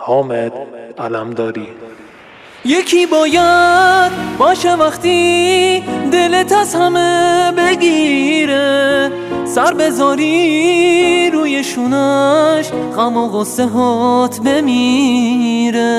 حامد علمداری. یکی باید باشه وقتی دلت از همه بگیره، سر بذاری روی شونش غم و غصه هات بمیره.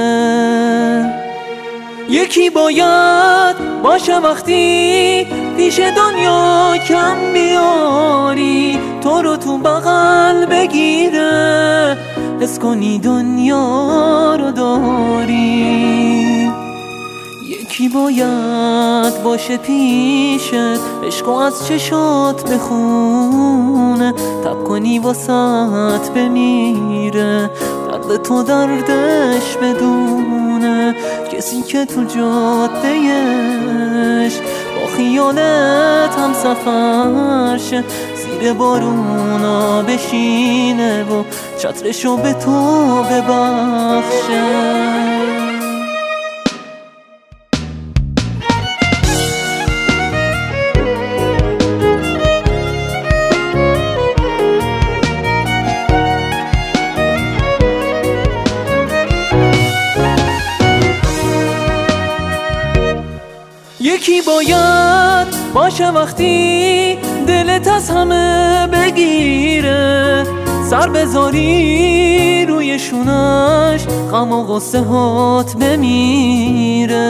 یکی باید باشه وقتی پیش دنیا کم بیاری، تو رو تو بغل بگیره، حس کنی دنیا رو داری. یکی باید باشه پیشت، عشق از چشات بخونه، تب کنی واسط بمیره، درد تو دردش بدونه. کسی که تو جادهش با خیالت هم سفر شه، زیر بارونا بشینه و چترشو به تو ببخشه. یکی باید باشه وقتی دلت از همه بگیره، سر بذاری روی شونش غم و غصه هات بمیره.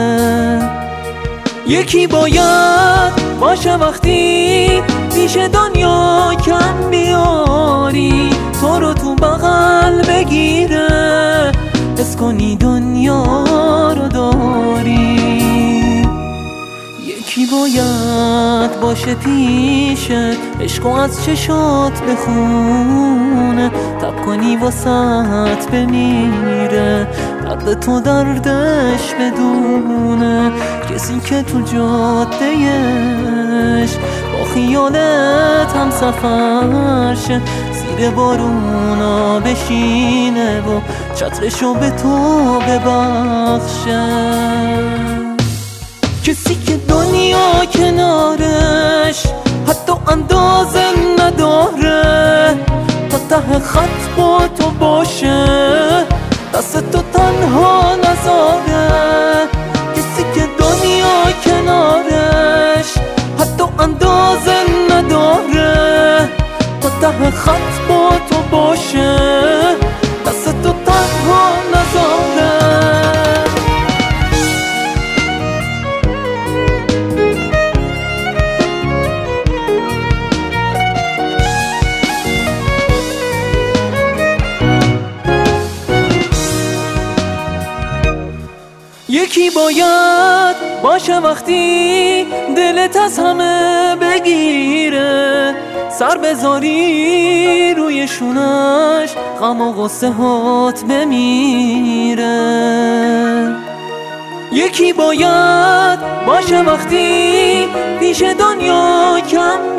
یکی باید باشه وقتی پیش دنیا کم بیاری، تو رو تو بغل بگیره، حس کنی دنیا رو داری. یکی باید باشه پیشت، عشق از چشات بخونه، تب کنی واسط بمیره، درد تو دردش بدونه. کسی که تو جادهش با خیالت هم سفر شه، زیر بارونا بشینه و چترشو به تو ببخشه. کسی که دنیا کنارش حتی اندازه نداره، تا ته خط با تو باشه، دست تو تنها نذاره. کسی که دنیا کنارش حتی اندازه نداره، تا ته خط با تو باشه، دست تو تنها نذاره. یکی باید باشه وقتی دلت از همه بگیره، سر بذاری روی شونش غم و غصه هات بمیره. یکی باید باشه وقتی پیش دنیا کم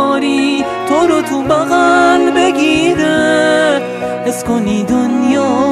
بیاری، تو رو تو بغل بگیره، حس کنی دنیا